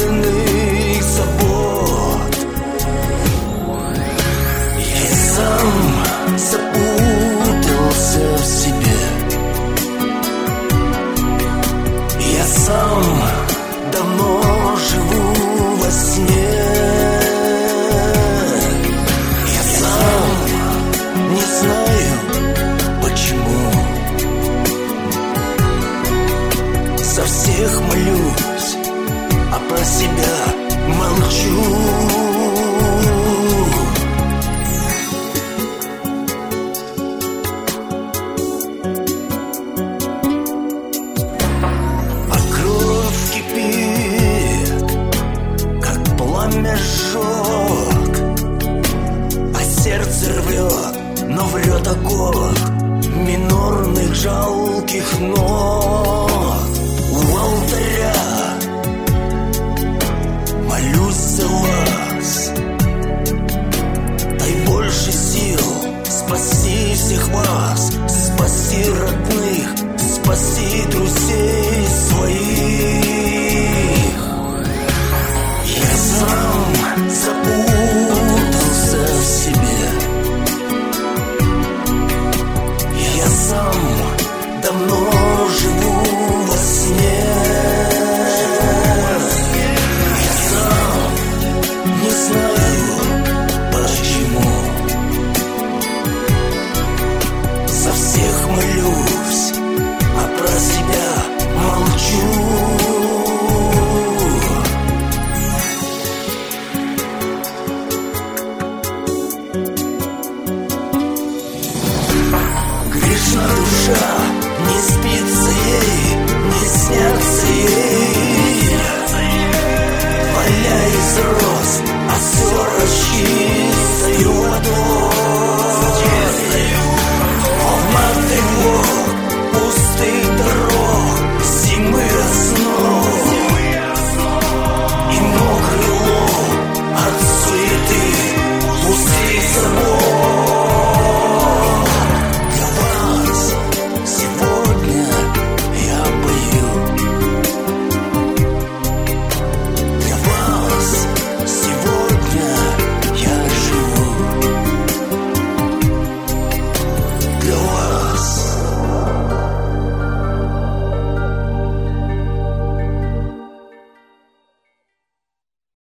беспокойных забот. Я сам запутался в себе. Я сам давно живу во сне. Я сам не знаю почему. За всех молюсь, а про себя молчу. А кровь кипит, как пламя жжет, а сердце рвет, но врет аккорд минорных жалких нот. У алтаря молюсь за вас, дай больше сил, спаси всех вас, спаси родных, спаси друзей своих. Я сам запутался в себе. Я сам давно живу во сне. Я сам не знаю почему. За всех молюсь, а про себя молчу. Грешна душа, не спится ей, не снятся ей поля из роз, озера, щи.